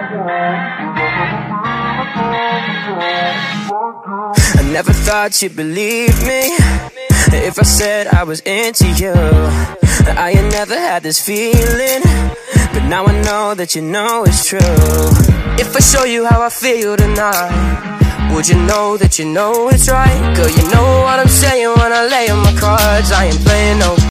I never thought you'd believe me if I said I was into you. I had never had this feeling, but now I know that you know it's true. If I show you how I feel tonight, would you know that you know it's right? Girl, you know what I'm saying when I lay on my cards. I ain't playing no